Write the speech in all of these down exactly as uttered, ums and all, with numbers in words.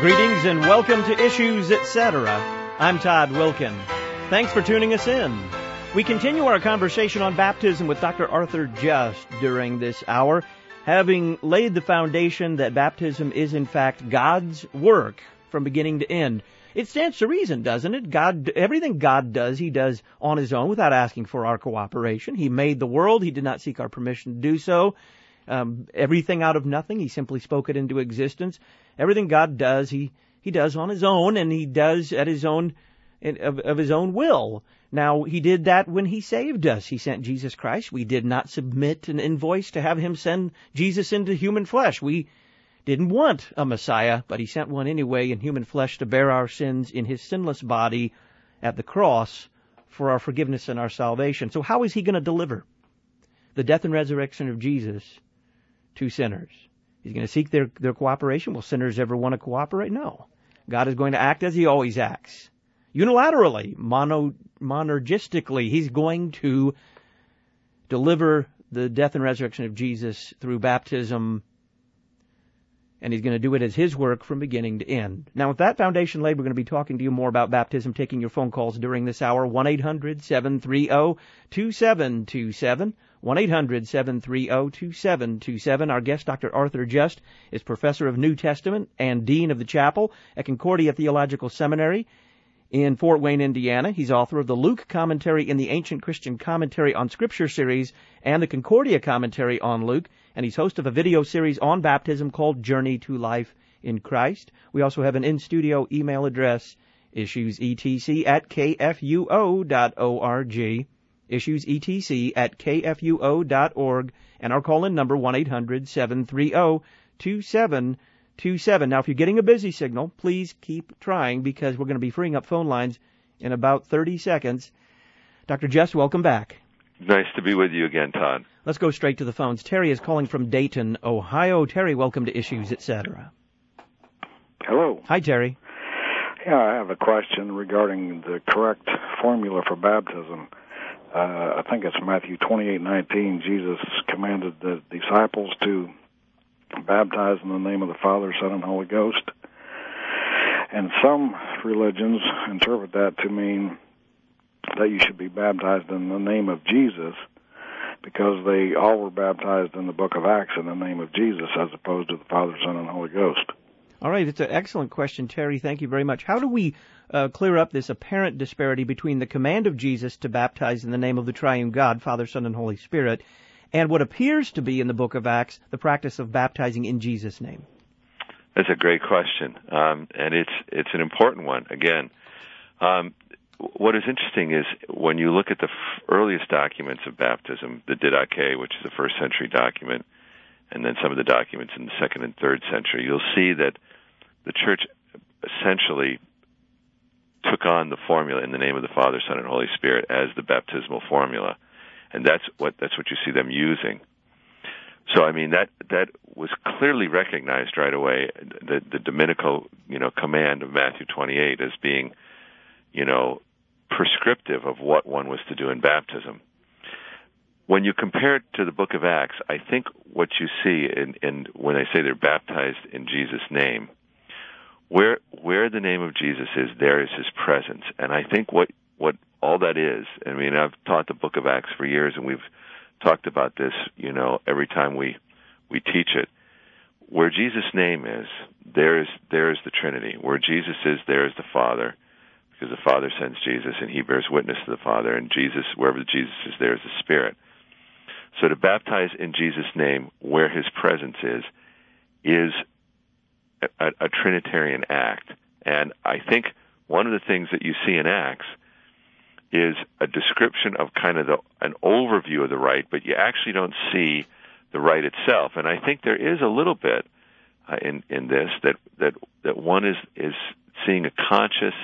Greetings and welcome to Issues, et cetera. I'm Todd Wilkin. Thanks for tuning us in. We continue our conversation on baptism with Doctor Arthur Just during this hour, having laid the foundation that baptism is in fact God's work from beginning to end. It stands to reason, doesn't it? God, everything God does, He does on His own without asking for our cooperation. He made the world. He did not seek our permission to do so. Um, everything out of nothing. He simply spoke it into existence. Everything God does, He, He does on His own, and He does at His own, of, of His own will. Now, He did that when He saved us. He sent Jesus Christ. We did not submit an invoice to have Him send Jesus into human flesh. We didn't want a Messiah, but He sent one anyway in human flesh to bear our sins in His sinless body at the cross for our forgiveness and our salvation. So how is He going to deliver the death and resurrection of Jesus to sinners? He's going to seek their, their cooperation. Will sinners ever want to cooperate? No. God is going to act as He always acts. Unilaterally, mono, monergistically, He's going to deliver the death and resurrection of Jesus through baptism, and He's going to do it as His work from beginning to end. Now, with that foundation laid, we're going to be talking to you more about baptism, taking your phone calls during this hour, one eight hundred seven three zero two seven two seven, one eight hundred seven three zero two seven two seven. Our guest, Doctor Arthur Just, is Professor of New Testament and Dean of the Chapel at Concordia Theological Seminary in Fort Wayne, Indiana. He's author of the Luke Commentary in the Ancient Christian Commentary on Scripture series and the Concordia Commentary on Luke, and he's host of a video series on baptism called Journey to Life in Christ. We also have an in-studio email address, issuesetc at kfuo dot org, issuesetc at kfuo dot org, and our call-in number one eight hundred seven three zero two seven two seven. Now, if you're getting a busy signal, please keep trying because we're going to be freeing up phone lines in about thirty seconds. Doctor Just, welcome back. Nice to be with you again, Todd. Let's go straight to the phones. Terry is calling from Dayton, Ohio. Terry, welcome to Issues, et cetera. Hello. Hi, Terry. Yeah, I have a question regarding the correct formula for baptism. Uh, I think it's Matthew twenty-eight nineteen. Jesus commanded the disciples to baptize in the name of the Father, Son, and Holy Ghost. And some religions interpret that to mean that you should be baptized in the name of Jesus because they all were baptized in the book of Acts in the name of Jesus as opposed to the Father, Son, and Holy Ghost. All right, it's an excellent question, Terry. Thank you very much. How do we uh, clear up this apparent disparity between the command of Jesus to baptize in the name of the triune God, Father, Son, and Holy Spirit, and what appears to be in the book of Acts, the practice of baptizing in Jesus' name? That's a great question, um, and it's it's an important one. Again, um, what is interesting is when you look at the f- earliest documents of baptism, the Didache, which is a first century document, and then some of the documents in the second and third century, you'll see that the Church essentially took on the formula in the name of the Father, Son, and Holy Spirit as the baptismal formula. And that's what that's what you see them using. So I mean that that was clearly recognized right away. The the Dominical you know command of Matthew twenty-eight as being you know prescriptive of what one was to do in baptism. When you compare it to the Book of Acts, I think what you see in, in when they say they're baptized in Jesus' name, where where the name of Jesus is, there is His presence, and I think what what all that is, I mean, I've taught the Book of Acts for years, and we've talked about this, you know, every time we, we teach it. Where Jesus' name is, there is there is the Trinity. Where Jesus is, there is the Father, because the Father sends Jesus, and He bears witness to the Father, and Jesus, wherever Jesus is, there is the Spirit. So to baptize in Jesus' name, where His presence is, is a, a, a Trinitarian act. And I think one of the things that you see in Acts is a description of kind of the, an overview of the rite, but you actually don't see the rite itself. And I think there is a little bit uh, in in this that that that one is is seeing a conscious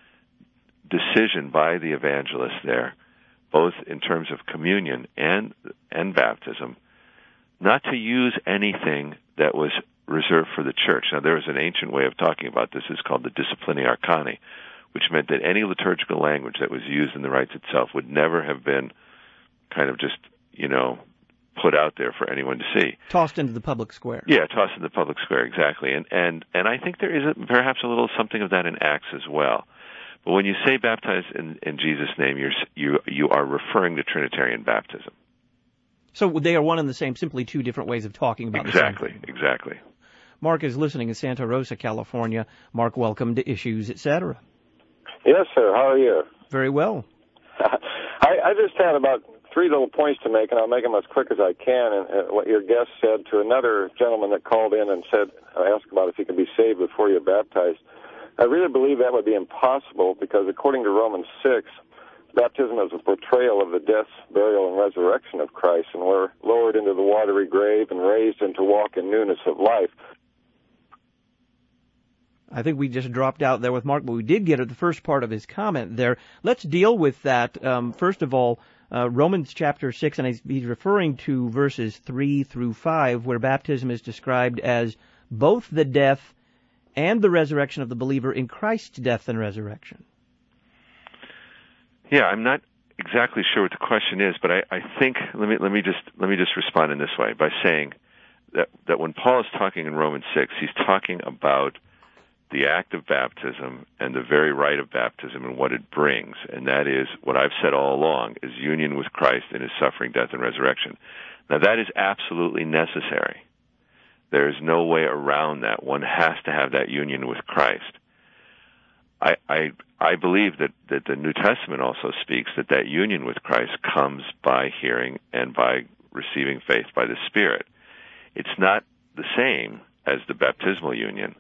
decision by the evangelist there, both in terms of communion and and baptism, not to use anything that was reserved for the church. Now, there was an ancient way of talking about this. It's called the Disciplini Arcani, which meant that any liturgical language that was used in the rites itself would never have been kind of just, you know, put out there for anyone to see. Tossed into the public square. Yeah, tossed into the public square, exactly. And and and I think there is a, perhaps a little something of that in Acts as well. But when you say baptize in, in Jesus' name, you're, you you are referring to Trinitarian baptism. So they are one and the same, simply two different ways of talking about exactly, the same thing. Exactly, exactly. Mark is listening in Santa Rosa, California. Mark, welcome to Issues, et cetera. Yes, sir. How are you? Very well. I, I just had about three little points to make, and I'll make them as quick as I can. And uh, what your guest said to another gentleman that called in and said, I asked about if you could be saved before you're baptized. I really believe that would be impossible because according to Romans six, baptism is a portrayal of the death, burial, and resurrection of Christ, and we're lowered into the watery grave and raised into walk in newness of life. I think we just dropped out there with Mark, but we did get at the first part of his comment there. Let's deal with that. Um, first of all, uh, Romans chapter six, and he's, he's referring to verses three through five, where baptism is described as both the death and the resurrection of the believer in Christ's death and resurrection. Yeah, I'm not exactly sure what the question is, but I, I think let me let me just let me just respond in this way by saying that that when Paul is talking in Romans six, he's talking about the act of baptism and the very rite of baptism and what it brings, and that is what I've said all along, is union with Christ in his suffering, death, and resurrection. Now that is absolutely necessary. There is no way around that. One has to have that union with Christ. I I, I believe that, that the New Testament also speaks that that union with Christ comes by hearing and by receiving faith by the Spirit. It's not the same as the baptismal union,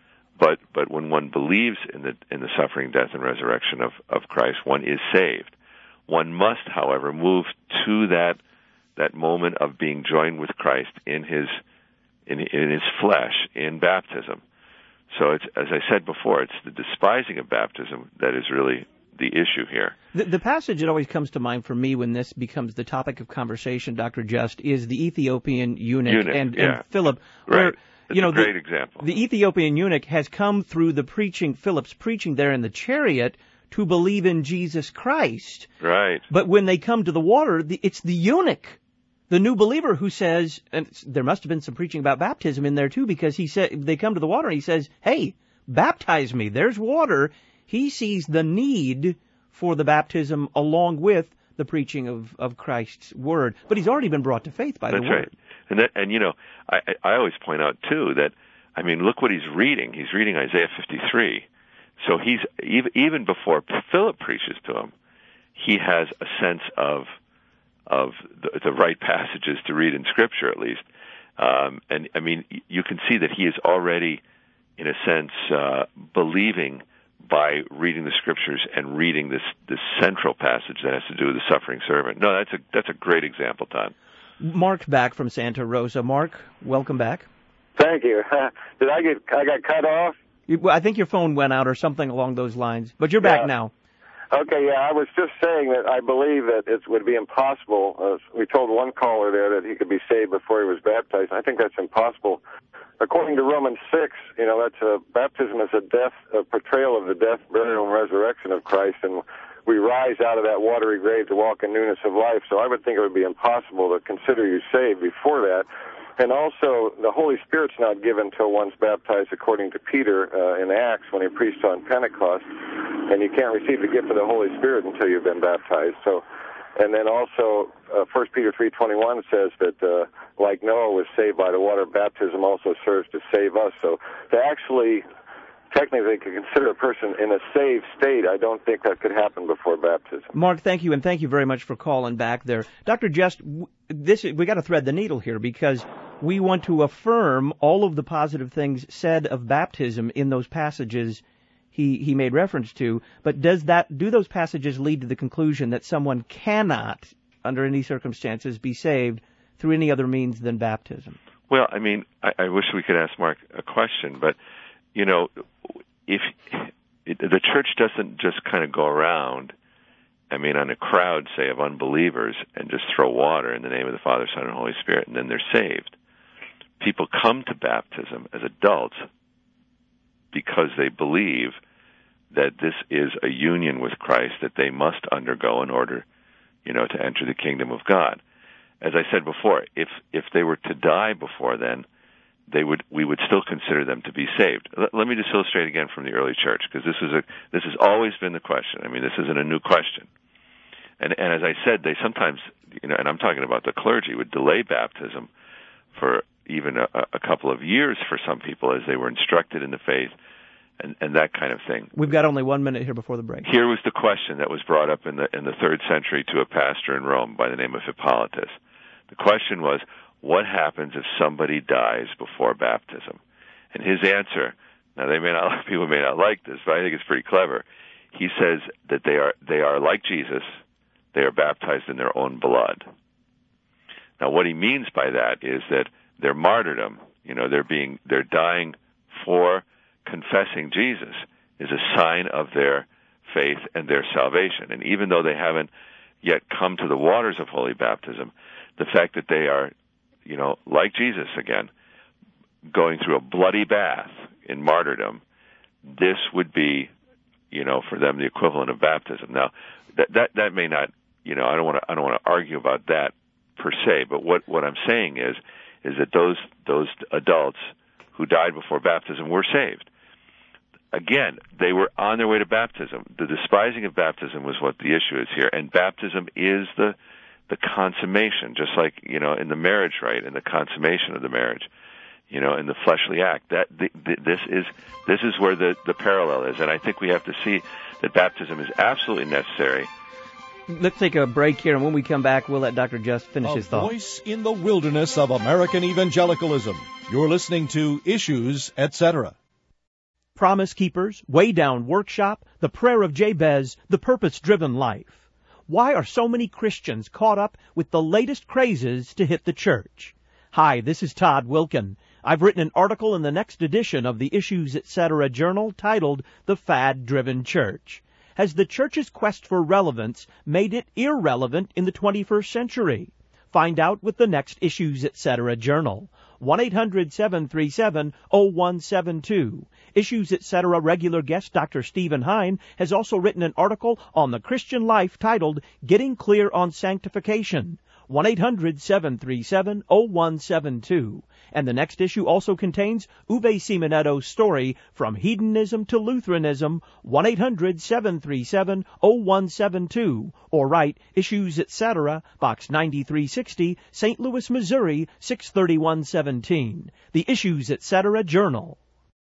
But but when one believes in the in the suffering, death, and resurrection of, of Christ, one is saved. One must, however, move to that that moment of being joined with Christ in his in, in his flesh in baptism. So it's, as I said before, it's the despising of baptism that is really the issue here. The, the passage that always comes to mind for me when this becomes the topic of conversation, Doctor Just, is the Ethiopian eunuch, eunuch and, yeah. and Philip, right. where It's you know a great the, example. The Ethiopian eunuch has come through the preaching, Philip's preaching there in the chariot, to believe in Jesus Christ. Right. But when they come to the water, the, it's the eunuch, the new believer, who says, and there must have been some preaching about baptism in there too, because he said they come to the water and he says, "Hey, baptize me." There's water. He sees the need for the baptism along with the preaching of, of Christ's word. But he's already been brought to faith by That's the word. Right. And that, and you know, I, I always point out too that, I mean, look what he's reading. He's reading Isaiah fifty-three. So he's even even before Philip preaches to him, he has a sense of of the, the right passages to read in Scripture, at least. Um, and I mean, you can see that he is already, in a sense, uh, believing by reading the Scriptures and reading this this central passage that has to do with the suffering servant. No, that's a that's a great example, Todd. Mark back from Santa Rosa. Mark, welcome back. Thank you. Did I get I got cut off? You, I think your phone went out or something along those lines, but you're yeah. back now. Okay, yeah, I was just saying that I believe that it would be impossible. Uh, we told one caller there that he could be saved before he was baptized. I think that's impossible. According to Romans six, you know, that's a, baptism is a death, a portrayal of the death, burial, and resurrection of Christ, and we rise out of that watery grave to walk in newness of life. So I would think it would be impossible to consider you saved before that. And also, the Holy Spirit's not given till one's baptized, according to Peter uh, in Acts when he preached on Pentecost. And you can't receive the gift of the Holy Spirit until you've been baptized. So, and then also, uh, First Peter three twenty-one says that, uh, like Noah was saved by the water of baptism, also serves to save us. So to actually technically consider a person in a saved state, I don't think that could happen before baptism. Mark, thank you, and thank you very much for calling back there. Doctor Just, this we got to thread the needle here because we want to affirm all of the positive things said of baptism in those passages he, he made reference to, but does that do those passages lead to the conclusion that someone cannot, under any circumstances, be saved through any other means than baptism? Well, I mean, I, I wish we could ask Mark a question, but you know, if it, the church doesn't just kind of go around, I mean, on a crowd, say, of unbelievers and just throw water in the name of the Father, Son, and Holy Spirit, and then they're saved. People come to baptism as adults because they believe that this is a union with Christ that they must undergo in order, you know, to enter the kingdom of God. as I said before, if if they were to die before then, they would we would still consider them to be saved. Let, let me just illustrate again from the early church, because this is a this has always been the question. I mean, this isn't a new question. And and as I said, they sometimes, you know, and I'm talking about the clergy, would delay baptism for even a, a couple of years for some people as they were instructed in the faith, and, and that kind of thing. We've got only one minute here before the break. Here was the question that was brought up in the in the third century to a pastor in Rome by the name of Hippolytus. The question was, what happens if somebody dies before baptism? And his answer, now they may not, people may not like this, but I think it's pretty clever. He says that they are they are like Jesus, they are baptized in their own blood. Now, what he means by that is that their martyrdom, you know, they're being they're dying for confessing Jesus, is a sign of their faith and their salvation. And even though they haven't yet come to the waters of holy baptism, the fact that they are, you know, like Jesus again, going through a bloody bath in martyrdom, this would be, you know, for them the equivalent of baptism. Now, that that that may not, you know, I don't want to I don't want to argue about that per se, but what what I'm saying is is that those those adults who died before baptism were saved. Again, they were on their way to baptism. The despising of baptism was what the issue is here, and baptism is the the consummation, just like, you know, in the marriage rite and the consummation of the marriage, you know, in the fleshly act. That the, the, this is this is where the the parallel is, and I think we have to see that baptism is absolutely necessary. Let's take a break here, and when we come back, we'll let Doctor Just finish a his thought. A voice in the wilderness of American evangelicalism. You're listening to Issues, et cetera. Promise Keepers, Way Down Workshop, The Prayer of Jabez, The Purpose-Driven Life. Why are so many Christians caught up with the latest crazes to hit the church? Hi, this is Todd Wilkin. I've written an article in the next edition of the Issues, et cetera journal titled The Fad-Driven Church. Has the church's quest for relevance made it irrelevant in the twenty-first century? Find out with the next Issues, et cetera journal. one eight hundred seven three seven oh one seven two. Issues, et cetera regular guest Doctor Stephen Hein has also written an article on the Christian life titled Getting Clear on Sanctification. one eight hundred seven three seven oh one seven two. And the next issue also contains Uwe Simonetto's story From Hedonism to Lutheranism, one eight hundred seven three seven oh one seven two. Or write Issues, et cetera, Box ninety-three sixty, Saint Louis, Missouri, six thirty-one seventeen. The Issues, et cetera Journal.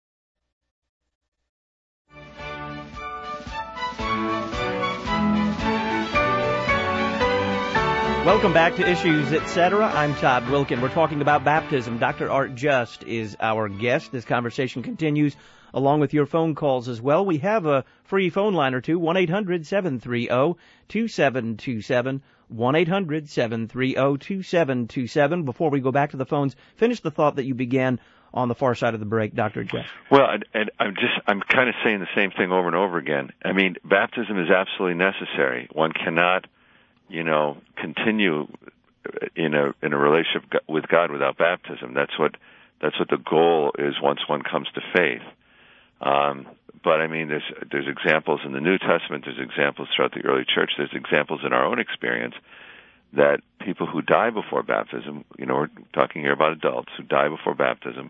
Welcome back to Issues, et cetera. I'm Todd Wilkin. We're talking about baptism. Doctor Art Just is our guest. This conversation continues along with your phone calls as well. We have a free phone line or two, one eight hundred seven three zero two seven two seven, one eight hundred seven three zero two seven two seven. Before we go back to the phones, finish the thought that you began on the far side of the break, Doctor Just. Well, and, and I'm just, I'm kind of saying the same thing over and over again. I mean, baptism is absolutely necessary. One cannot, you know, continue in a in a relationship with God without baptism. That's what that's what the goal is once one comes to faith. Um, but I mean, there's there's examples in the New Testament. There's examples throughout the early church. There's examples in our own experience that people who die before baptism, you know, we're talking here about adults who die before baptism,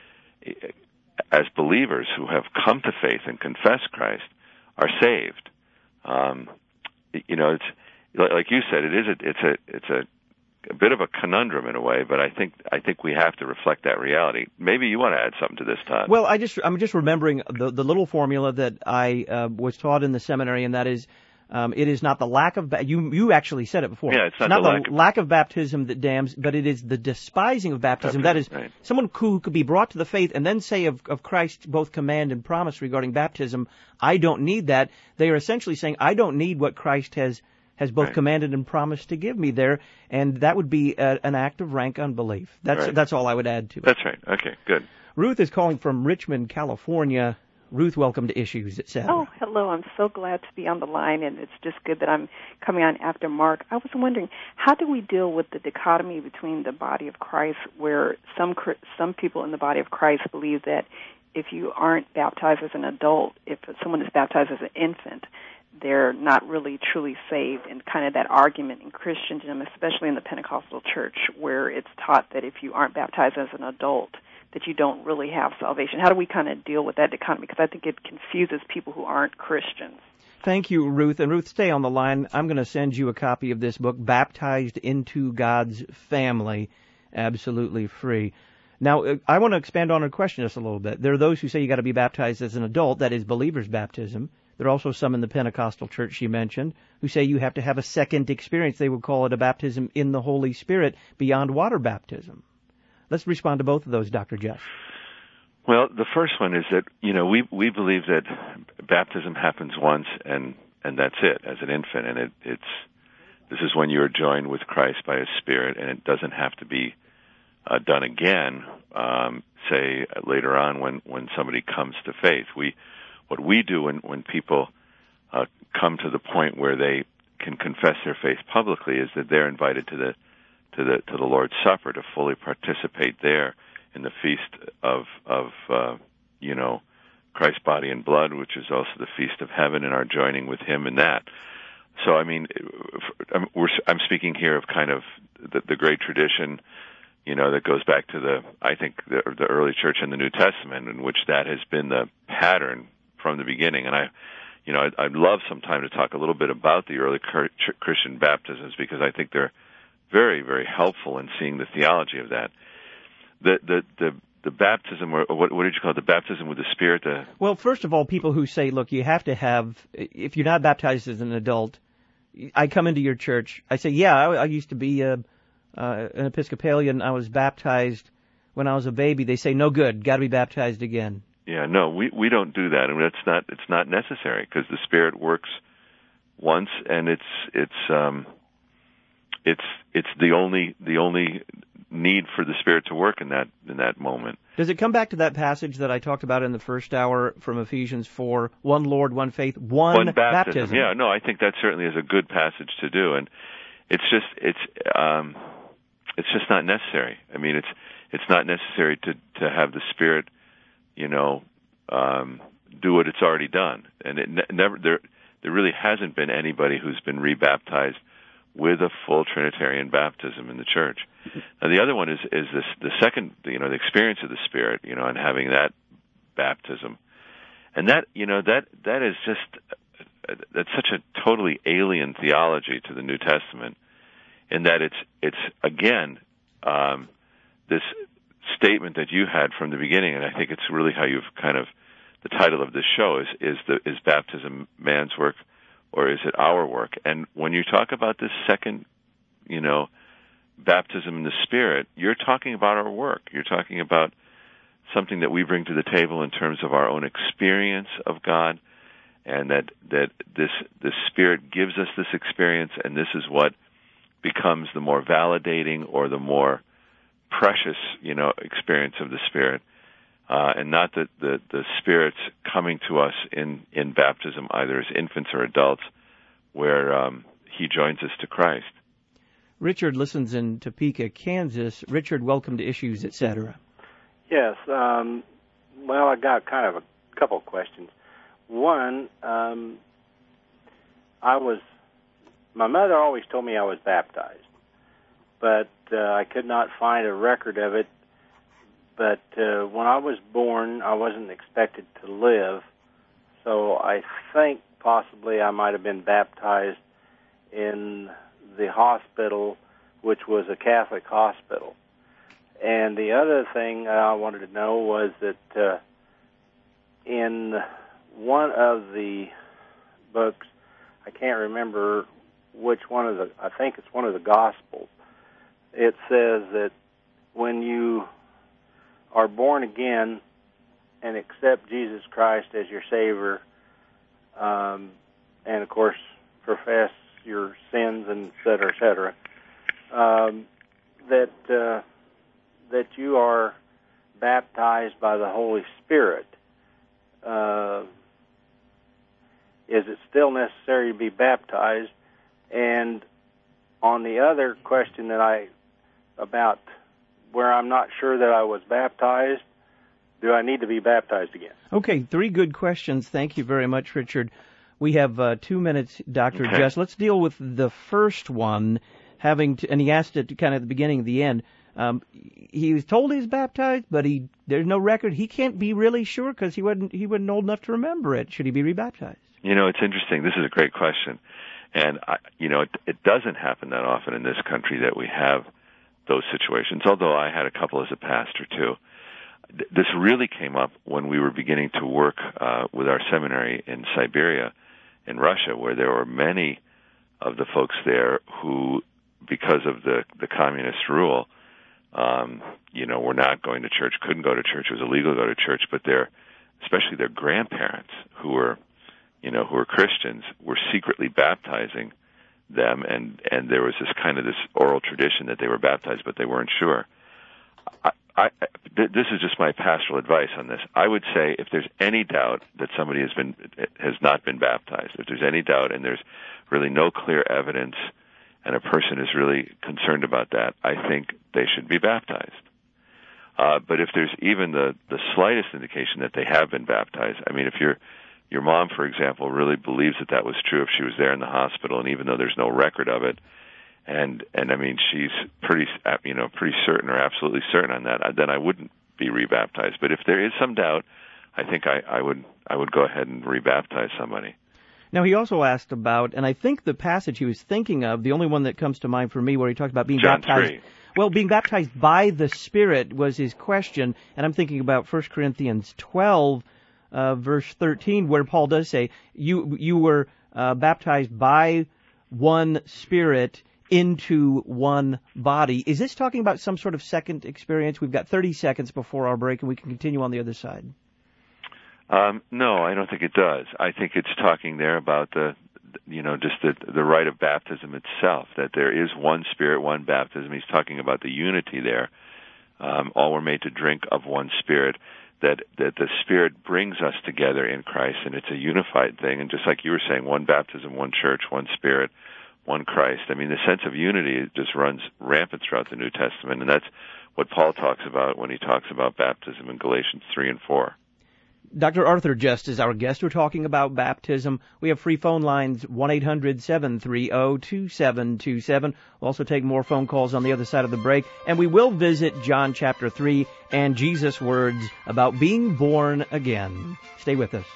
as believers who have come to faith and confess Christ, are saved. Um, you know, it's like you said, it is a, it's a it's a, a bit of a conundrum in a way, but I think I think we have to reflect that reality. Maybe you want to add something to this, Todd. Well, I just I'm just remembering the the little formula that I uh, was taught in the seminary, and that is, um, it is not the lack of ba- you you actually said it before. Yeah, it's not, not the, the lack, of, lack of baptism that damns, but it is the despising of baptism. That is, right. Someone who could be brought to the faith and then say of of Christ's both command and promise regarding baptism, I don't need that. They are essentially saying, I don't need what Christ has. has both right. commanded and promised to give me there, and that would be a, an act of rank unbelief. That's right. that's all I would add to it. That's right. Okay, good. Ruth is calling from Richmond, California. Ruth, welcome to Issues, et cetera. Oh, hello. I'm so glad to be on the line, and it's just good that I'm coming on after Mark. I was wondering, how do we deal with the dichotomy between the body of Christ, where some some people in the body of Christ believe that if you aren't baptized as an adult, if someone is baptized as an infant, they're not really truly saved, and kind of that argument in Christendom, especially in the Pentecostal church, where it's taught that if you aren't baptized as an adult, that you don't really have salvation. How do we kind of deal with that dichotomy? Because I think it confuses people who aren't Christians. Thank you, Ruth. And Ruth, stay on the line. I'm going to send you a copy of this book, Baptized into God's Family, absolutely free. Now, I want to expand on her question just a little bit. There are those who say you got to be baptized as an adult, that is believer's baptism. There are also some in the Pentecostal church she mentioned who say you have to have a second experience. They would call it a baptism in the Holy Spirit beyond water baptism. Let's respond to both of those, Doctor Jess. Well, the first one is that, you know, we we believe that baptism happens once and, and that's it as an infant, and it, it's this is when you are joined with Christ by His Spirit, and it doesn't have to be uh, done again, um, say later on when, when somebody comes to faith. We what we do when when people uh, come to the point where they can confess their faith publicly is that they're invited to the to the to the Lord's Supper to fully participate there in the feast of of uh, you know Christ's body and blood, which is also the feast of heaven, and our joining with Him in that. So, I mean, I'm, we're, I'm speaking here of kind of the, the great tradition, you know, that goes back to the I think the, the early church in the New Testament, in which that has been the pattern from the beginning. And I, you know, I'd, I'd love sometime to talk a little bit about the early Christian baptisms, because I think they're very, very helpful in seeing the theology of that. The the the, the baptism, or what, what did you call it? The baptism with the Spirit. The... Well, first of all, people who say, look, you have to have, if you're not baptized as an adult, I come into your church, I say, yeah, I, I used to be a, uh, an Episcopalian. I was baptized when I was a baby. They say, no good, got to be baptized again. Yeah, no, we we don't do that, and that's not it's not necessary, because the Spirit works once, and it's it's um it's it's the only the only need for the Spirit to work in that in that moment. Does it come back to that passage that I talked about in the first hour from Ephesians four, one Lord, one faith, one, one baptism. baptism? Yeah, no, I think that certainly is a good passage to do, and it's just it's um it's just not necessary. I mean, it's it's not necessary to to have the Spirit, you know, um do what it's already done. And it ne- never there there really hasn't been anybody who's been rebaptized with a full Trinitarian baptism in the church. Now, the other one is is this the second, you know, the experience of the Spirit, you know, and having that baptism, and that, you know, that that is just that's such a totally alien theology to the New Testament, in that it's it's again um, this statement that you had from the beginning, and I think it's really how you've kind of the title of this show is is the is baptism man's work, or is it our work? And when you talk about this second, you know, baptism in the Spirit, you're talking about our work. You're talking about something that we bring to the table in terms of our own experience of God, and that that this the Spirit gives us this experience, and this is what becomes the more validating or the more precious, you know, experience of the Spirit. Uh, and not that the, the Spirit's coming to us in, in baptism, either as infants or adults, where um, He joins us to Christ. Richard listens in Topeka, Kansas. Richard, welcome to Issues, et cetera. Yes. Um, well, I got kind of a couple of questions. One, um, I was, my mother always told me I was baptized, but uh, I could not find a record of it. But uh, when I was born, I wasn't expected to live, so I think possibly I might have been baptized in the hospital, which was a Catholic hospital. And the other thing I wanted to know was that uh, in one of the books, I can't remember which one of the, I think it's one of the Gospels, it says that when you are born again and accept Jesus Christ as your Savior, um, and of course profess your sins, and et cetera, et cetera, um, that uh, that you are baptized by the Holy Spirit. Uh, is it still necessary to be baptized? And on the other question that I about where I'm not sure that I was baptized, do I need to be baptized again? Okay, three good questions. Thank you very much, Richard. We have uh, two minutes, Doctor Okay. Jess. Let's deal with the first one, having to, and he asked it kind of at the beginning and the end. Um, he was told he was baptized, but he there's no record. He can't be really sure because he wasn't he wasn't old enough to remember it. Should he be rebaptized? You know, it's interesting. This is a great question. And, I, you know, it, it doesn't happen that often in this country that we have those situations, although I had a couple as a pastor, too. This really came up when we were beginning to work uh, with our seminary in Siberia, in Russia, where there were many of the folks there who, because of the, the communist rule, um, you know, were not going to church, couldn't go to church, it was illegal to go to church, but their, especially their grandparents, who were, you know, who were Christians, were secretly baptizing them, and, and there was this kind of this oral tradition that they were baptized, but they weren't sure. I, I, this is just my pastoral advice on this. I would say if there's any doubt that somebody has been has not been baptized, if there's any doubt and there's really no clear evidence, and a person is really concerned about that, I think they should be baptized. Uh, but if there's even the, the slightest indication that they have been baptized, I mean, if your your mom, for example, really believes that that was true, if she was there in the hospital, and even though there's no record of it, and and I mean, she's pretty, you know, pretty certain or absolutely certain on that, then I wouldn't be rebaptized. But if there is some doubt, I think I, I would I would go ahead and rebaptize somebody. Now, he also asked about, and I think the passage he was thinking of, the only one that comes to mind for me, where he talked about being John baptized. three. Well, being baptized by the Spirit was his question, and I'm thinking about First Corinthians twelve, uh, verse thirteen, where Paul does say, you you were uh, baptized by one Spirit into one body. Is this talking about some sort of second experience? We've got thirty seconds before our break, and we can continue on the other side. Um, no, I don't think it does. I think it's talking there about the, you know, just the the rite of baptism itself, that there is one Spirit, one baptism. He's talking about the unity there. Um, all were made to drink of one Spirit, that, that the Spirit brings us together in Christ, and it's a unified thing. And just like you were saying, one baptism, one church, one Spirit, one Christ. I mean, the sense of unity just runs rampant throughout the New Testament, and that's what Paul talks about when he talks about baptism in Galatians three and four. Doctor Arthur Just is our guest. We're talking about baptism. We have free phone lines, one eight hundred seven three zero two seven two seven. We'll also take more phone calls on the other side of the break. And we will visit John chapter three and Jesus' words about being born again. Stay with us.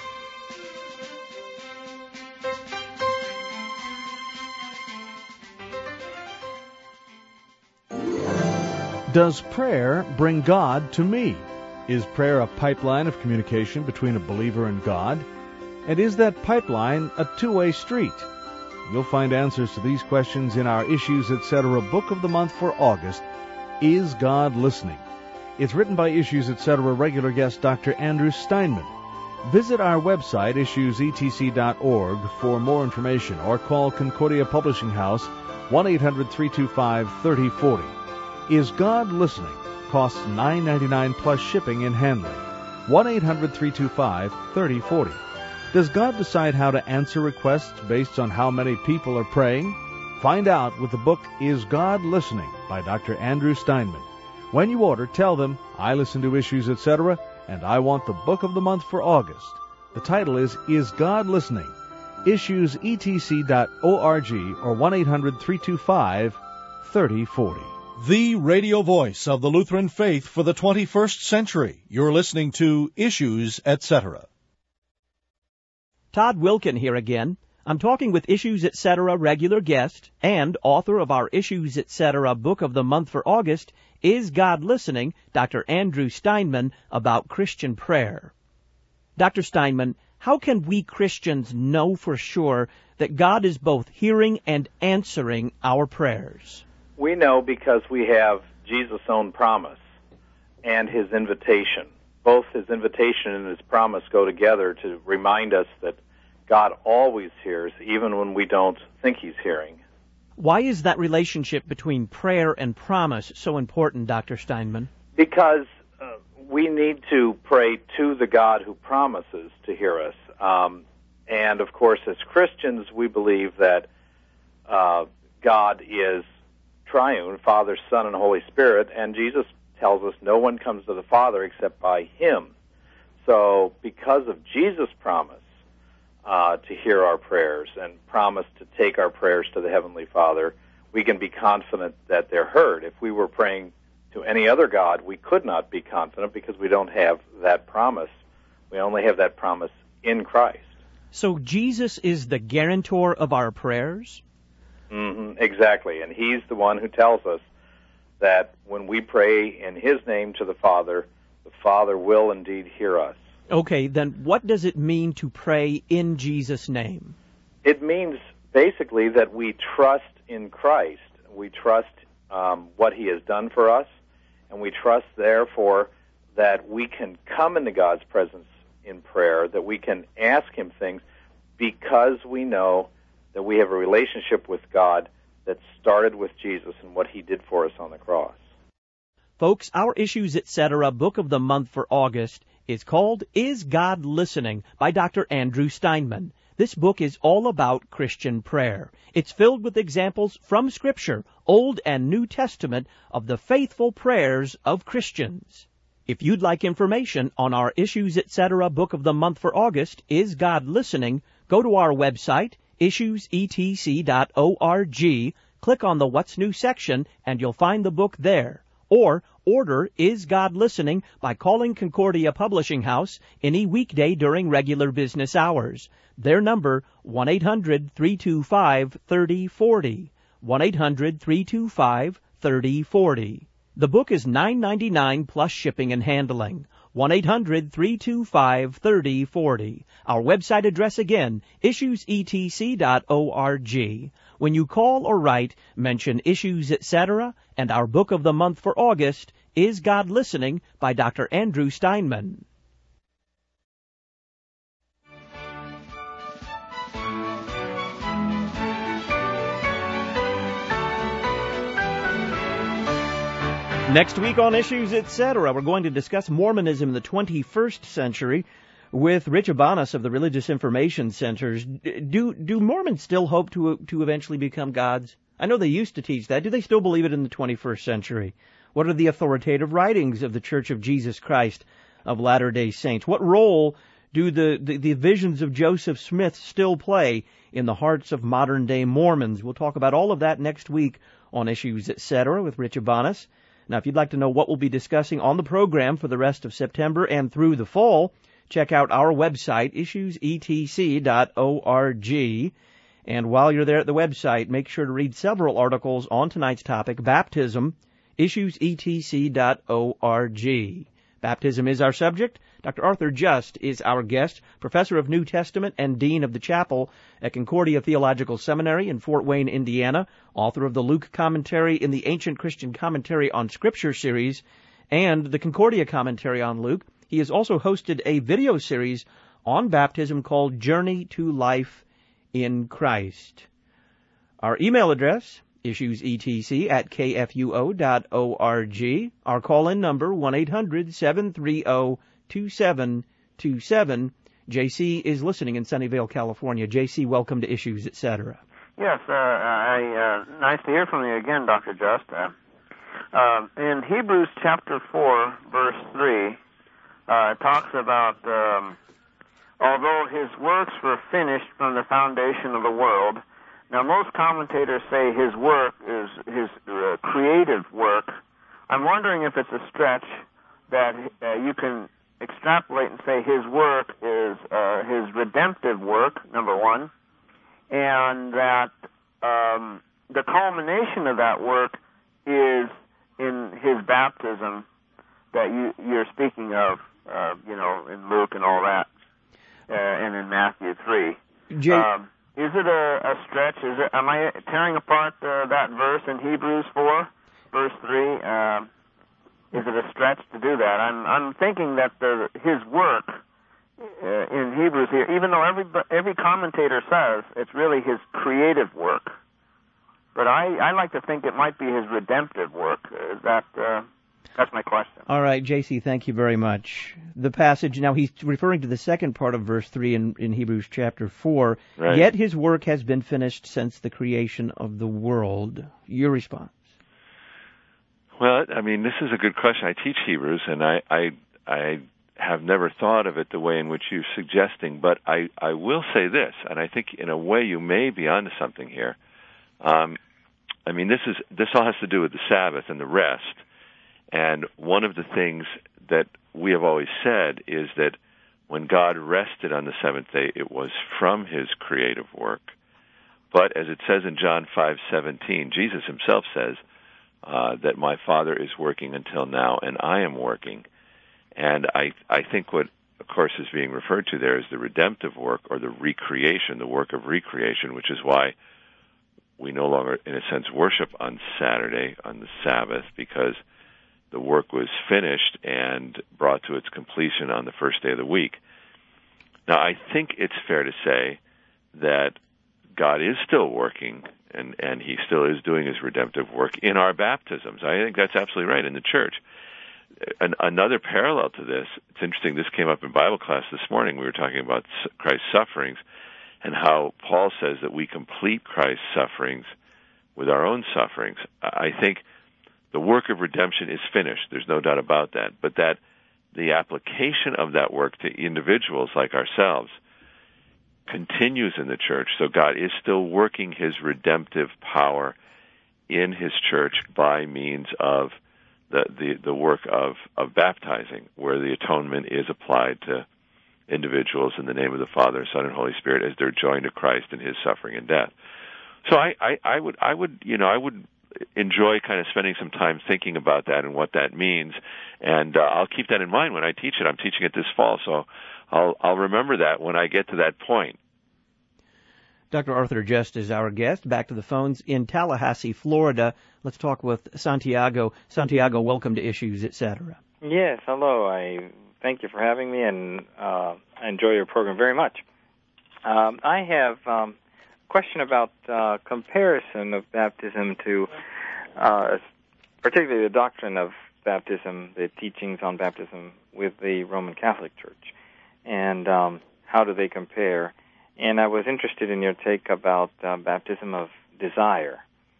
Does prayer bring God to me? Is prayer a pipeline of communication between a believer and God? And is that pipeline a two-way street? You'll find answers to these questions in our Issues Etc. Book of the Month for August, Is God Listening? It's written by Issues Etc. regular guest Doctor Andrew Steinman. Visit our website, issues e t c dot org, for more information, or call Concordia Publishing House, one eight hundred three two five three zero four zero. Is God Listening? Costs nine ninety-nine plus shipping and handling. one eight hundred three two five three zero four zero. Does God decide how to answer requests based on how many people are praying? Find out with the book Is God Listening by Doctor Andrew Steinman. When you order, tell them, I listen to Issues Etc., and I want the book of the month for August. The title is Is God Listening? issues e t c dot org or one eight hundred three two five three zero four zero. The radio voice of the Lutheran faith for the twenty-first century. You're listening to Issues Etc. Todd Wilkin here again. I'm talking with Issues Etc. regular guest and author of our Issues Etc. Book of the Month for August, Is God Listening? Doctor Andrew Steinman, about Christian prayer. Doctor Steinman, how can we Christians know for sure that God is both hearing and answering our prayers? We know because we have Jesus' own promise and his invitation. Both his invitation and his promise go together to remind us that God always hears, even when we don't think he's hearing. Why is that relationship between prayer and promise so important, Doctor Steinman? Because uh, we need to pray to the God who promises to hear us. Um, and, of course, as Christians, we believe that uh, God is triune, Father, Son, and Holy Spirit, and Jesus tells us no one comes to the Father except by him. So because of Jesus' promise, uh, to hear our prayers and promise to take our prayers to the Heavenly Father, we can be confident that they're heard. If we were praying to any other God, we could not be confident because we don't have that promise. We only have that promise in Christ. So Jesus is the guarantor of our prayers? Mm-hmm, exactly. And he's the one who tells us that when we pray in his name to the Father, the Father will indeed hear us. Okay, then what does it mean to pray in Jesus' name? It means basically that we trust in Christ. We trust um, what he has done for us, and we trust, therefore, that we can come into God's presence in prayer, that we can ask him things because we know that we have a relationship with God that started with Jesus and what he did for us on the cross. Folks, our Issues Etc. Book of the Month for August is called Is God Listening? By Doctor Andrew Steinman. This book is all about Christian prayer. It's filled with examples from Scripture, Old and New Testament, of the faithful prayers of Christians. If you'd like information on our Issues Etc. Book of the Month for August, Is God Listening? Go to our website, issues e t c dot org, click on the What's New section, and you'll find the book there. Or order Is God Listening? By calling Concordia Publishing House any weekday during regular business hours. Their number, one eight hundred three two five three oh four oh, one eight hundred three two five three oh four oh. The book is nine ninety-nine plus shipping and handling. one eight hundred three two five three oh four oh. Our website address again, issues e t c dot org. When you call or write, mention Issues Etc. and our book of the month for August, Is God Listening? By Doctor Andrew Steinman. Next week on Issues Etc., we're going to discuss Mormonism in the twenty-first century with Rich Abanas of the Religious Information Centers. Do do Mormons still hope to to eventually become gods? I know they used to teach that. Do they still believe it in the twenty-first century? What are the authoritative writings of the Church of Jesus Christ of Latter-day Saints? What role do the, the, the visions of Joseph Smith still play in the hearts of modern-day Mormons? We'll talk about all of that next week on Issues Etc. with Rich Abanas. Now, if you'd like to know what we'll be discussing on the program for the rest of September and through the fall, check out our website, issues e t c dot org. And while you're there at the website, make sure to read several articles on tonight's topic, baptism, issues e t c dot org. Baptism is our subject. Doctor Arthur Just is our guest, professor of New Testament and dean of the chapel at Concordia Theological Seminary in Fort Wayne, Indiana, author of the Luke Commentary in the Ancient Christian Commentary on Scripture series and the Concordia Commentary on Luke. He has also hosted a video series on baptism called Journey to Life in Christ. Our email address, issuesetc at k f u o dot org. Our call-in number, one eight hundred seven three zero two seven two seven. J C is listening in Sunnyvale, California. J C, welcome to Issues Etc. Yes, uh, I, uh, nice to hear from you again, Doctor Just. Uh, uh, in Hebrews chapter four, verse three, uh, it talks about, um, although his works were finished from the foundation of the world. Now, most commentators say his work is his uh, creative work. I'm wondering if it's a stretch that uh, you can extrapolate and say his work is uh, his redemptive work, number one, and that um, the culmination of that work is in his baptism that you, you're speaking of, uh, you know, in Luke and all that, uh, and in Matthew three. J- um, is it a, a stretch? Is it? Am I tearing apart uh, that verse in Hebrews four, verse three? Uh, Is it a stretch to do that? I'm I'm thinking that the, his work uh, in Hebrews here, even though every every commentator says it's really his creative work, but I, I like to think it might be his redemptive work. Is that uh, that's my question? All right, J C, thank you very much. The passage now he's referring to the second part of verse three in, in Hebrews chapter four. Right. Yet his work has been finished since the creation of the world. Your response? Well, I mean, this is a good question. I teach Hebrews, and I, I, I have never thought of it the way in which you're suggesting, but I, I will say this, and I think in a way you may be onto something here. Um, I mean, this is this all has to do with the Sabbath and the rest, and one of the things that we have always said is that when God rested on the seventh day, it was from His creative work. But as it says in John five seventeen, Jesus Himself says uh, that my Father is working until now, and I am working. And I, I think what, of course, is being referred to there is the redemptive work or the recreation, the work of recreation, which is why we no longer, in a sense, worship on Saturday, on the Sabbath, because the work was finished and brought to its completion on the first day of the week. Now, I think it's fair to say that God is still working, and, and He still is doing His redemptive work in our baptisms. I think that's absolutely right, in the church. An, another parallel to this, it's interesting, this came up in Bible class this morning. We were talking about Christ's sufferings and how Paul says that we complete Christ's sufferings with our own sufferings. I think the work of redemption is finished. There's no doubt about that. But that the application of that work to individuals like ourselves continues in the church. So God is still working His redemptive power in His church by means of the, the, the work of, of baptizing, where the atonement is applied to individuals in the name of the Father, Son, and Holy Spirit as they're joined to Christ in His suffering and death. So I, I, I would, I would, you know, I would enjoy kind of spending some time thinking about that and what that means, and uh, I'll keep that in mind when I teach it. I'm teaching it this fall, so I'll, I'll remember that when I get to that point. Doctor Arthur Just is our guest. Back to the phones in Tallahassee, Florida. Let's talk with Santiago. Santiago, welcome to Issues, et cetera. Yes, hello. I thank you for having me, and uh, I enjoy your program very much. Um, I have um, a question about uh, comparison of baptism to, uh, particularly the doctrine of baptism, the teachings on baptism with the Roman Catholic Church, and um, how do they compare? And I was interested in your take about uh, baptism of desire.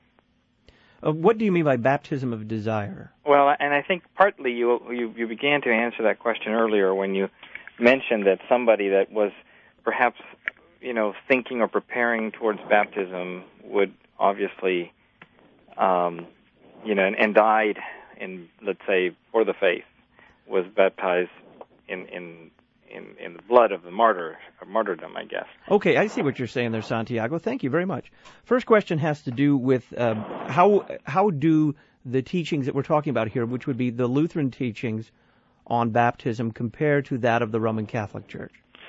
Uh, what do you mean by baptism of desire? Well, and I think partly you, you you began to answer that question earlier when you mentioned that somebody that was perhaps, you know, thinking or preparing towards baptism would obviously, um, you know, and, and died in, let's say, for the faith, was baptized in in. In, in the blood of the martyr, or martyrdom, I guess. Okay, I see what you're saying there, Santiago. Thank you very much. First question has to do with uh, how how do the teachings that we're talking about here, which would be the Lutheran teachings on baptism, compare to that of the Roman Catholic Church?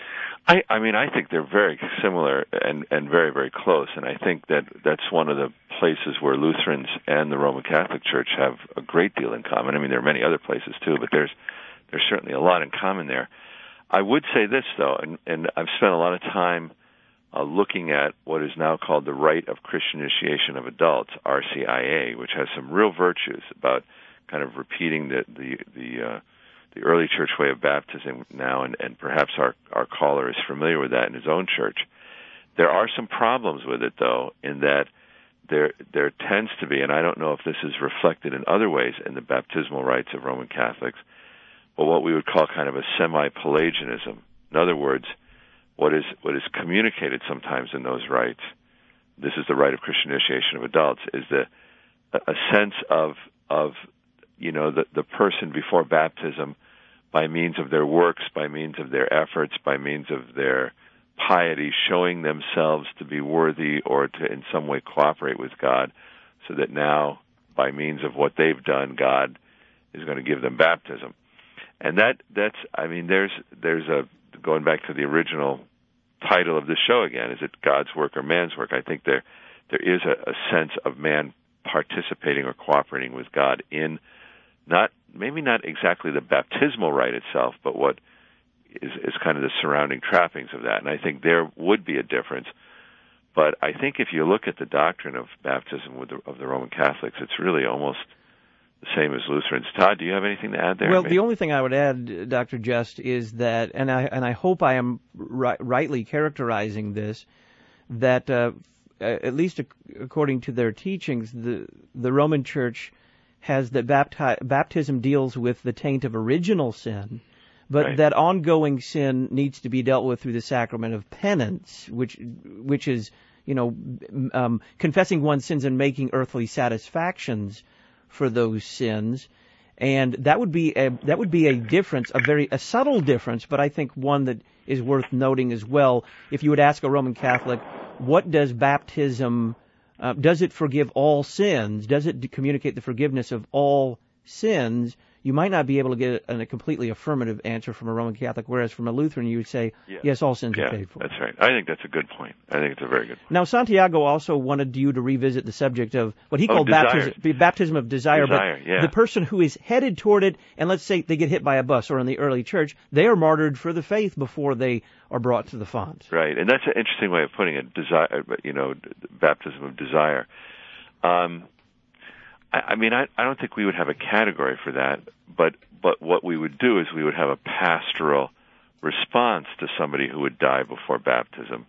I, I mean, I think they're very similar and, and very, very close, and I think that that's one of the places where Lutherans and the Roman Catholic Church have a great deal in common. I mean, there are many other places too, but there's there's certainly a lot in common there. I would say this, though, and, and I've spent a lot of time uh, looking at what is now called the Rite of Christian Initiation of Adults, R C I A, which has some real virtues about kind of repeating the the the, uh, the early church way of baptism now, and, and perhaps our, our caller is familiar with that in his own church. There are some problems with it, though, in that there there tends to be, and I don't know if this is reflected in other ways in the baptismal rites of Roman Catholics, but what we would call kind of a semi-Pelagianism. In other words, what is what is communicated sometimes in those rites, this is the rite of Christian initiation of adults, is the a sense of of you know the the person before baptism, by means of their works, by means of their efforts, by means of their piety, showing themselves to be worthy or to in some way cooperate with God, so that now, by means of what they've done, God is going to give them baptism. And that, that's, I mean, there's, there's a, going back to the original title of the show again, is it God's work or man's work? I think there, there is a, a sense of man participating or cooperating with God in not, maybe not exactly the baptismal rite itself, but what is, is kind of the surrounding trappings of that. And I think there would be a difference. But I think if you look at the doctrine of baptism with the, of the Roman Catholics, it's really almost the same as Lutherans. Todd, do you have anything to add there? Well, maybe? The only thing I would add, Doctor Just, is that, and I and I hope I am ri- rightly characterizing this, that uh, at least according to their teachings, the the Roman Church has that bapti- baptism deals with the taint of original sin, but right. that ongoing sin needs to be dealt with through the sacrament of penance, which which is, you know, um, confessing one's sins and making earthly satisfactions for those sins. And that would be a that would be a difference, a very a subtle difference, but I think one that is worth noting as well. If you would ask a Roman Catholic, what does baptism uh, does it forgive all sins? Does it communicate the forgiveness of all sins? You might not be able to get a, a completely affirmative answer from a Roman Catholic, whereas from a Lutheran you would say, yeah. yes, all sins yeah, are paid for. That's right. I think that's a good point. I think it's a very good point. Now, Santiago also wanted you to revisit the subject of what he oh, called desire. baptism, baptism of desire, desire but yeah. the person who is headed toward it, and let's say they get hit by a bus, or in the early church, they are martyred for the faith before they are brought to the font. Right, and that's an interesting way of putting it, desire, you know, baptism of desire. Um, I, I mean, I, I don't think we would have a category for that, but but what we would do is we would have a pastoral response to somebody who would die before baptism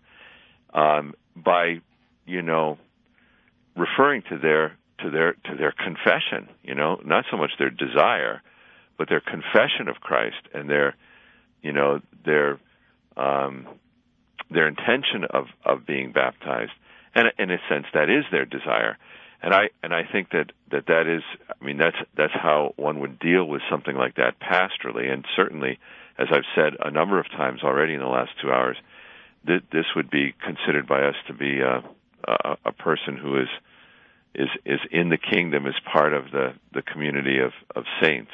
um, by, you know, referring to their to their to their confession. You know, not so much their desire, but their confession of Christ and their, you know, their um, their intention of, of being baptized. And in a sense, that is their desire. And I and I think that, that that is, I mean, that's that's how one would deal with something like that pastorally. And certainly, as I've said a number of times already in the last two hours, th- this would be considered by us to be a, a, a person who is is is in the kingdom as part of the, the community of, of saints.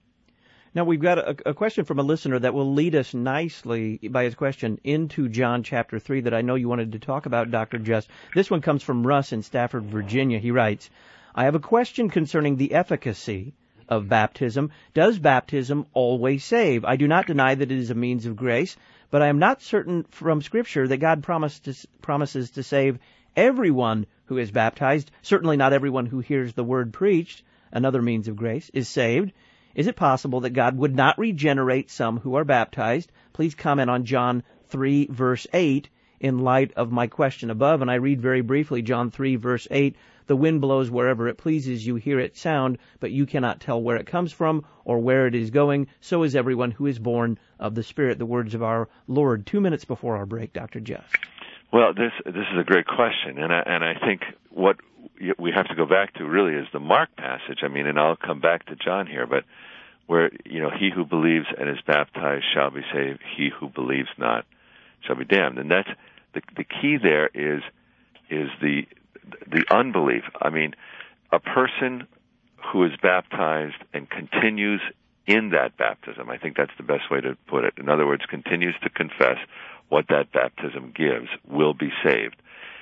Now, we've got a, a question from a listener that will lead us nicely by his question into John chapter three that I know you wanted to talk about, Doctor Just. This one comes from Russ in Stafford, Virginia. He writes, I have a question concerning the efficacy of baptism. Does baptism always save? I do not deny that it is a means of grace, but I am not certain from Scripture that God promised to, promises to save everyone who is baptized. Certainly not everyone who hears the word preached, another means of grace, is saved. Is it possible that God would not regenerate some who are baptized? Please comment on John three, verse eight, in light of my question above. And I read very briefly John three, verse eight, the wind blows wherever it pleases, you hear its sound, but you cannot tell where it comes from or where it is going. So is everyone who is born of the Spirit, the words of our Lord. Two minutes before our break, Doctor Just. Well, this this is a great question, and I, and I think what we have to go back to really is the Mark passage. I mean, and I'll come back to John here, but where, you know, he who believes and is baptized shall be saved, he who believes not shall be damned. And that's the the key there is is the the unbelief. I mean, a person who is baptized and continues in that baptism, I think that's the best way to put it. In other words, continues to confess what that baptism gives, will be saved.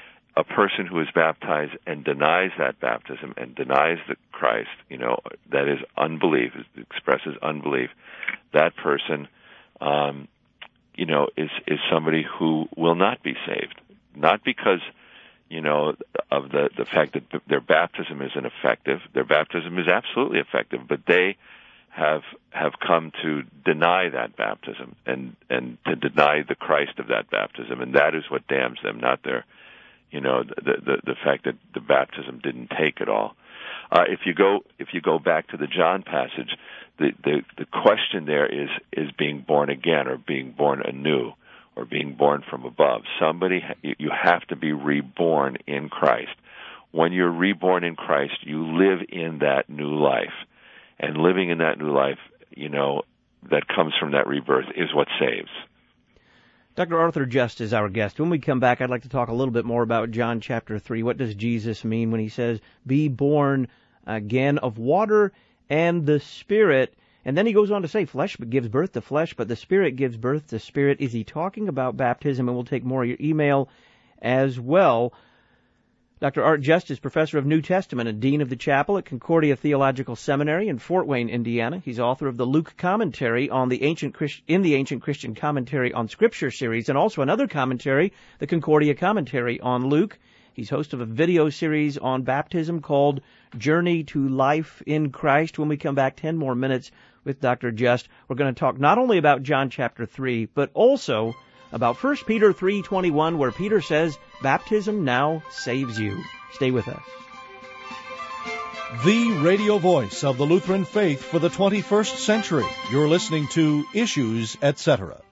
A person who is baptized and denies that baptism and denies the Christ, you know, that is unbelief, expresses unbelief, that person, um, you know, is, is somebody who will not be saved. Not because, you know, of the, the fact that their baptism isn't effective. Their baptism is absolutely effective, but they have have come to deny that baptism and, and to deny the Christ of that baptism, and that is what damns them, not their, you know, the the, the fact that the baptism didn't take at all. Uh, if you go if you go back to the John passage, the, the the question there is is being born again or being born anew or being born from above. Somebody, you have to be reborn in Christ. When you're reborn in Christ, you live in that new life. And living in that new life, you know, that comes from that rebirth is what saves. Doctor Arthur Just is our guest. When we come back, I'd like to talk a little bit more about John chapter three. What does Jesus mean when he says, be born again of water and the Spirit? And then he goes on to say, flesh gives birth to flesh, but the Spirit gives birth to spirit. Is he talking about baptism? And we'll take more of your email as well. Doctor Art Just is professor of New Testament and dean of the chapel at Concordia Theological Seminary in Fort Wayne, Indiana. He's author of the Luke Commentary on the ancient Christ- in the Ancient Christian Commentary on Scripture series, and also another commentary, the Concordia Commentary on Luke. He's host of a video series on baptism called Journey to Life in Christ. When we come back, ten more minutes with Doctor Just, we're going to talk not only about John chapter three, but also about First Peter three twenty-one, where Peter says, baptism now saves you. Stay with us. The radio voice of the Lutheran faith for the twenty-first century. You're listening to Issues, et cetera.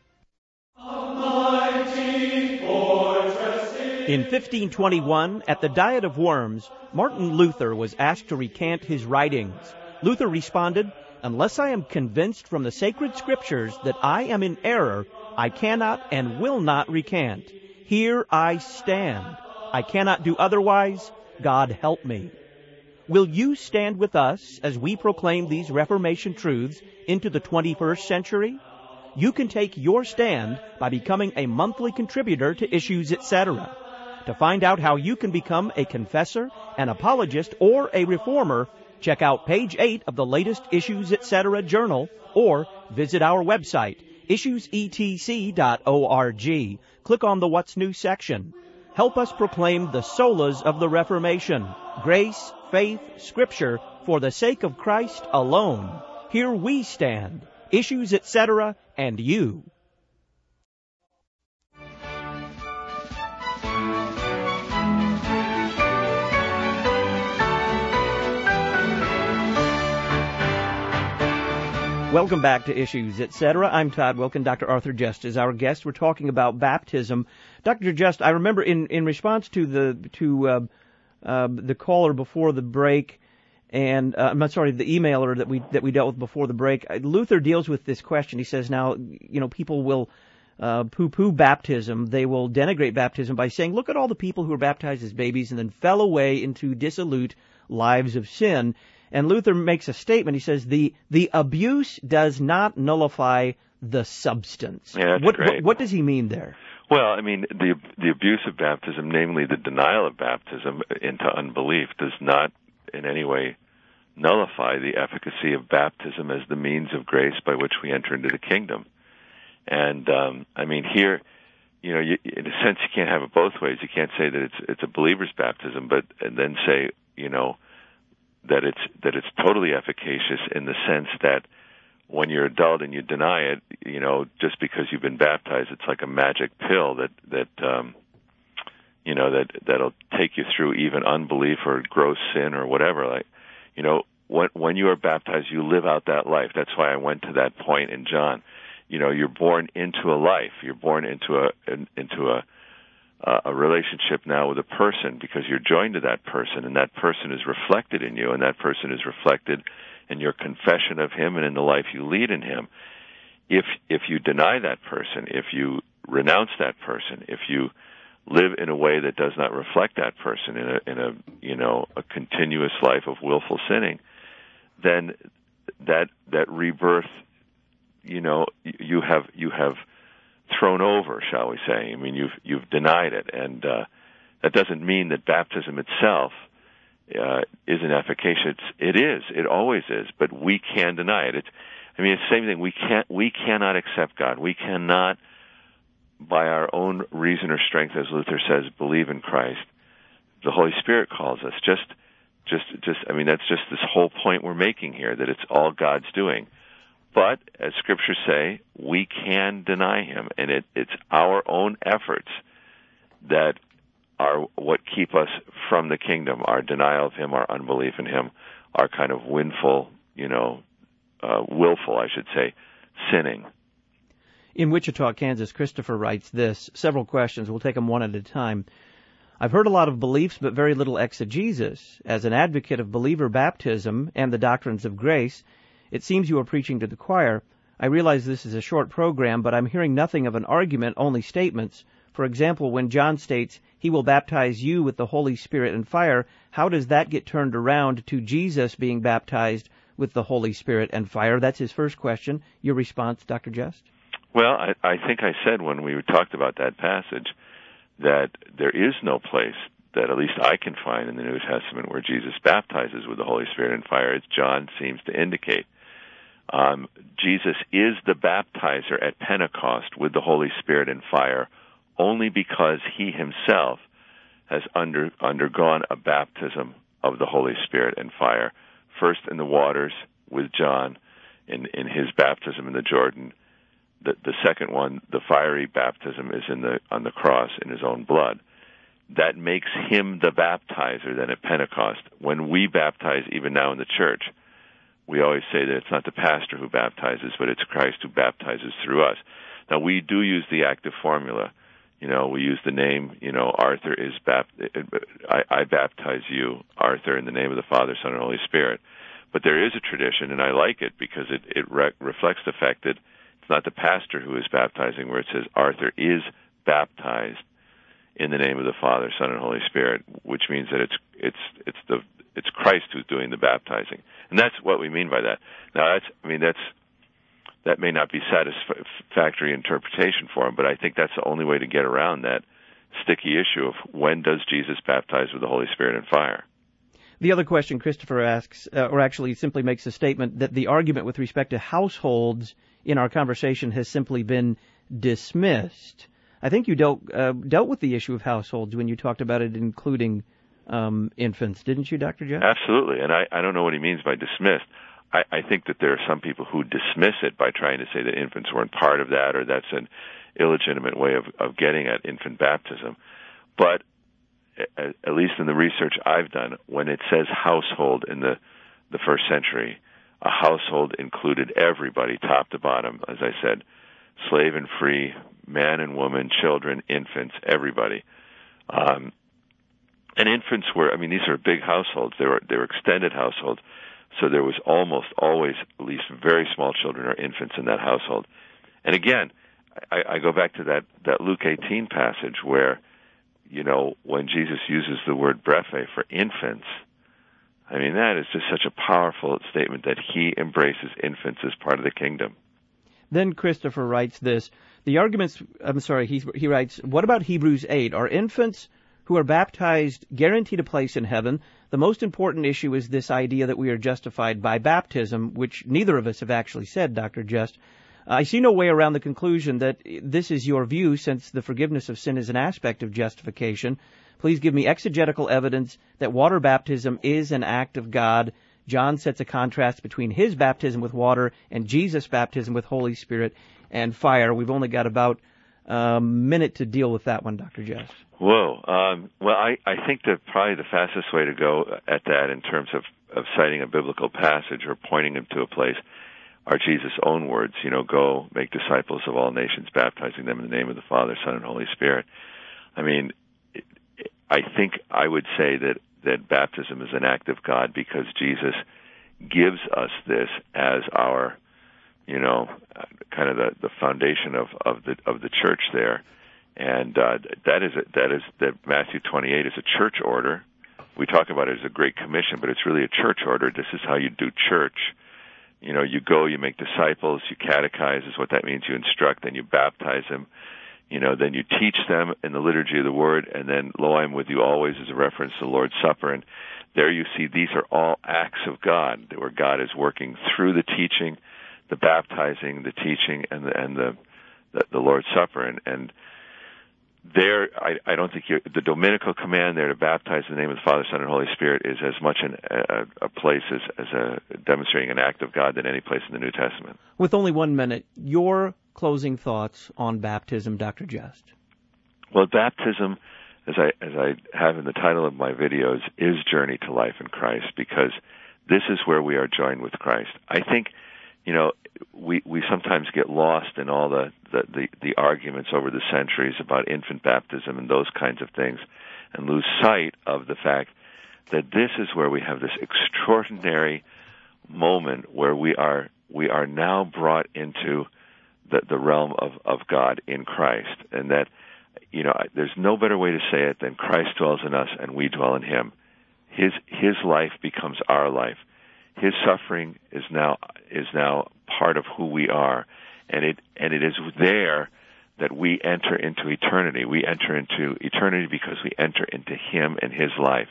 In fifteen twenty-one, at the Diet of Worms, Martin Luther was asked to recant his writings. Luther responded, "Unless I am convinced from the sacred scriptures that I am in error, I cannot and will not recant. Here I stand. I cannot do otherwise. God help me." Will you stand with us as we proclaim these Reformation truths into the twenty-first century? You can take your stand by becoming a monthly contributor to Issues, et cetera. To find out how you can become a confessor, an apologist, or a reformer, check out page eight of the latest Issues, et cetera journal, or visit our website, issues e t c dot org. Click on the What's New section. Help us proclaim the solas of the Reformation, grace, faith, Scripture, for the sake of Christ alone. Here we stand, Issues, et cetera, and you. Welcome back to Issues, et cetera. I'm Todd Wilken. Doctor Arthur Just is our guest. We're talking about baptism. Doctor Just, I remember in, in response to the to uh, uh, the caller before the break, and uh, I'm not sorry, the emailer that we that we dealt with before the break, Luther deals with this question. He says, now, you know, people will uh, poo-poo baptism. They will denigrate baptism by saying, look at all the people who were baptized as babies and then fell away into dissolute lives of sin. And Luther makes a statement. He says the the abuse does not nullify the substance. Yeah, that's what, great. what what does he mean there? Well, I mean, the the abuse of baptism, namely the denial of baptism into unbelief, does not in any way nullify the efficacy of baptism as the means of grace by which we enter into the kingdom. And um, I mean, here, you know, you, in a sense, you can't have it both ways. You can't say that it's it's a believer's baptism, but and then say, you know, that it's that it's totally efficacious in the sense that when you're adult and you deny it, you know, just because you've been baptized, it's like a magic pill that that um, you know that that'll take you through even unbelief or gross sin or whatever. Like, you know, when when you are baptized, you live out that life. That's why I went to that point in John. You know, you're born into a life. You're born into a in, into a Uh, a relationship now with a person because you're joined to that person, and that person is reflected in you, and that person is reflected in your confession of him and in the life you lead in him. If if you deny that person, if you renounce that person, if you live in a way that does not reflect that person in a in a you know a continuous life of willful sinning, then that that rebirth, you know, you have you have thrown over, shall we say. I mean, you've you've denied it, and uh, that doesn't mean that baptism itself uh, isn't efficacious. It is. It always is, but we can deny it. It's, I mean, it's the same thing. We can't. We cannot accept God. We cannot, by our own reason or strength, as Luther says, believe in Christ. The Holy Spirit calls us. Just, just, just. I mean, that's just this whole point we're making here, that it's all God's doing. But, as Scriptures say, we can deny him, and it, it's our own efforts that are what keep us from the kingdom, our denial of him, our unbelief in him, our kind of winful, you know, uh, willful, I should say, sinning. In Wichita, Kansas, Christopher writes this, several questions. We'll take them one at a time. I've heard a lot of beliefs, but very little exegesis. As an advocate of believer baptism and the doctrines of grace, it seems you are preaching to the choir. I realize this is a short program, but I'm hearing nothing of an argument, only statements. For example, when John states, he will baptize you with the Holy Spirit and fire, how does that get turned around to Jesus being baptized with the Holy Spirit and fire? That's his first question. Your response, Doctor Just? Well, I, I think I said when we talked about that passage that there is no place that at least I can find in the New Testament where Jesus baptizes with the Holy Spirit and fire, as John seems to indicate. Um, Jesus is the baptizer at Pentecost with the Holy Spirit and fire only because he himself has under, undergone a baptism of the Holy Spirit and fire, first in the waters with John in, in his baptism in the Jordan. The, the second one, the fiery baptism, is in the on the cross in his own blood. that makes him the baptizer then at Pentecost. When we baptize, even now in the church, we always say that it's not the pastor who baptizes, but it's Christ who baptizes through us. Now, we do use the active formula. You know, we use the name, you know, Arthur is bapt- I, I baptize you, Arthur, in the name of the Father, Son, and Holy Spirit. But there is a tradition, and I like it because it, it re- reflects the fact that it's not the pastor who is baptizing, where it says Arthur is baptized in the name of the Father, Son, and Holy Spirit, which means that it's it's it's the it's Christ who's doing the baptizing, and that's what we mean by that. Now, that's I mean that's that may not be satisfactory interpretation for him, but I think that's the only way to get around that sticky issue of when does Jesus baptize with the Holy Spirit and fire. The other question Christopher asks, uh, or actually simply makes a statement, that the argument with respect to households in our conversation has simply been dismissed. I think you dealt uh, dealt with the issue of households when you talked about it, including um, infants, didn't you, Doctor Jeff? Absolutely, and I, I don't know what he means by dismissed. I, I think that there are some people who dismiss it by trying to say that infants weren't part of that, or that's an illegitimate way of, of getting at infant baptism. But at, at least in the research I've done, when it says household in the, the first century, a household included everybody, top to bottom, as I said, slave and free, man and woman, children, infants, everybody. Um, and infants were, I mean, these are big households. They were, they were extended households. So there was almost always at least very small children or infants in that household. And again, I, I go back to that, that Luke eighteen passage where, you know, when Jesus uses the word brephe for infants, I mean, that is just such a powerful statement that he embraces infants as part of the kingdom. Then Christopher writes this. The arguments, I'm sorry, he, he writes, what about Hebrews eight? Are infants who are baptized guaranteed a place in heaven? The most important issue is this idea that we are justified by baptism, which neither of us have actually said, Doctor Just. I see no way around the conclusion that this is your view, since the forgiveness of sin is an aspect of justification. Please give me exegetical evidence that water baptism is an act of God. John sets a contrast between his baptism with water and Jesus' baptism with Holy Spirit and fire. We've only got about a minute to deal with that one, Doctor Jess. Whoa. Um, well, I, I think that probably the fastest way to go at that in terms of, of citing a biblical passage or pointing him to a place are Jesus' own words, you know, go make disciples of all nations, baptizing them in the name of the Father, Son, and Holy Spirit. I mean, I think I would say that, that baptism is an act of God because Jesus gives us this as our, you know, kind of the, the foundation of, of the of the church there. And uh, that is a, that is that Matthew twenty-eight is a church order. We talk about it as a Great Commission, but it's really a church order. This is how you do church. You know, you go, you make disciples, you catechize is what that means. You instruct, then you baptize them. You know, then you teach them in the liturgy of the Word, and then, lo, I'm with you always is a reference to the Lord's Supper. And there you see these are all acts of God, where God is working through the teaching, the baptizing, the teaching, and the and the the, the Lord's Supper. And, and there, I, I don't think you're, the Dominical command there to baptize in the name of the Father, Son, and Holy Spirit is as much an, a, a place as, as a demonstrating an act of God than any place in the New Testament. With only one minute, your closing thoughts on baptism, Doctor Just. Well, baptism, as I as I have in the title of my videos, is Journey to Life in Christ, because this is where we are joined with Christ. I think, you know, we we sometimes get lost in all the, the, the, the arguments over the centuries about infant baptism and those kinds of things, and lose sight of the fact that this is where we have this extraordinary moment where we are we are now brought into the, the realm of, of God in Christ, and that, you know, there's no better way to say it than Christ dwells in us and we dwell in Him. His His life becomes our life. His suffering is now is now part of who we are, and it and it is there that we enter into eternity. We enter into eternity because we enter into Him and His life.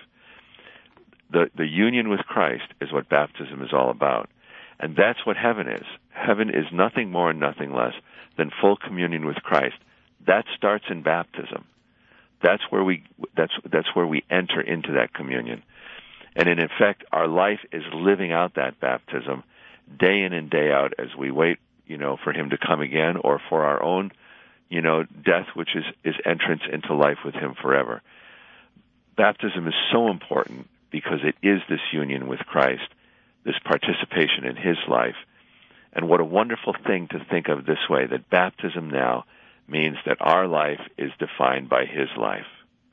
The the union with Christ is what baptism is all about. And that's what heaven is. Heaven is nothing more and nothing less than full communion with Christ. That starts in baptism. That's where we that's that's where we enter into that communion. And in effect, our life is living out that baptism day in and day out as we wait, you know, for Him to come again, or for our own, you know, death, which is, is entrance into life with Him forever. baptism is so important because it is this union with Christ, this participation in His life. And what a wonderful thing to think of this way, that baptism now means that our life is defined by His life.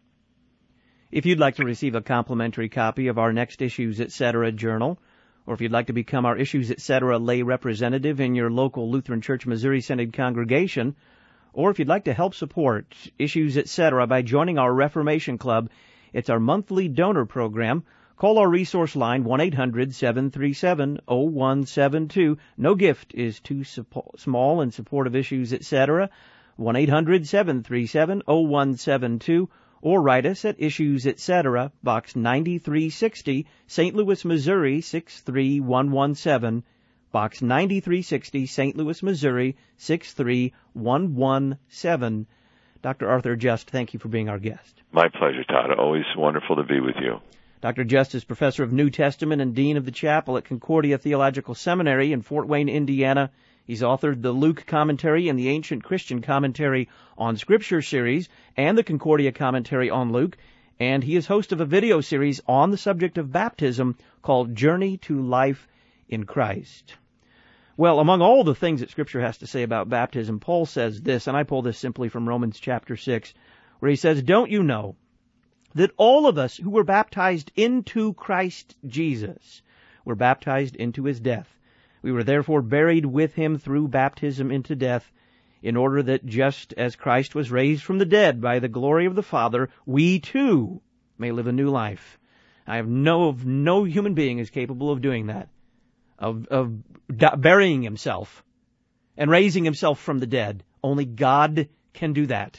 If you'd like to receive a complimentary copy of our Next Issues, et cetera journal, or if you'd like to become our Issues, et cetera lay representative in your local Lutheran Church Missouri Synod congregation, or if you'd like to help support Issues, et cetera by joining our Reformation Club, it's our monthly donor program. Call our resource line, one eight hundred seven three seven oh one seven two. No gift is too suppo- small in support of Issues, et cetera. one eight hundred seven three seven oh one seven two. Or write us at Issues, et cetera, Box ninety-three sixty, Saint Louis, Missouri, six three one one seven. Box ninety-three sixty, Saint Louis, Missouri, six three one one seven. Doctor Arthur Just, thank you for being our guest. My pleasure, Todd. Always wonderful to be with you. Doctor Just is professor of New Testament and dean of the chapel at Concordia Theological Seminary in Fort Wayne, Indiana. He's authored the Luke Commentary and the Ancient Christian Commentary on Scripture series and the Concordia Commentary on Luke, and he is host of a video series on the subject of baptism called Journey to Life in Christ. Well, among all the things that Scripture has to say about baptism, Paul says this, and I pull this simply from Romans chapter six, where he says, "Don't you know that all of us who were baptized into Christ Jesus were baptized into His death? We were therefore buried with Him through baptism into death, in order that just as Christ was raised from the dead by the glory of the Father, we too may live a new life." I have know of no human being is capable of doing that, of, of burying himself and raising himself from the dead. Only God can do that.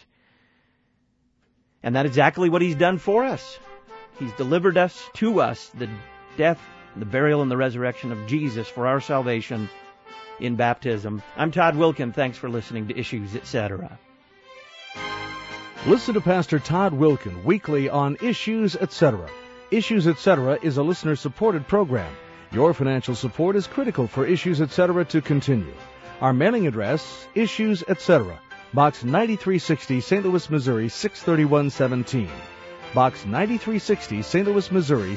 And that's exactly what He's done for us. He's delivered us to us, the death, the burial, and the resurrection of Jesus for our salvation in baptism. I'm Todd Wilkin. Thanks for listening to Issues, et cetera. Listen to Pastor Todd Wilkin weekly on Issues, et cetera. Issues, et cetera is a listener-supported program. Your financial support is critical for Issues, et cetera to continue. Our mailing address, Issues, et cetera, Box ninety-three sixty, Saint Louis, Missouri, six three one one seven. Box ninety-three sixty, Saint Louis, Missouri,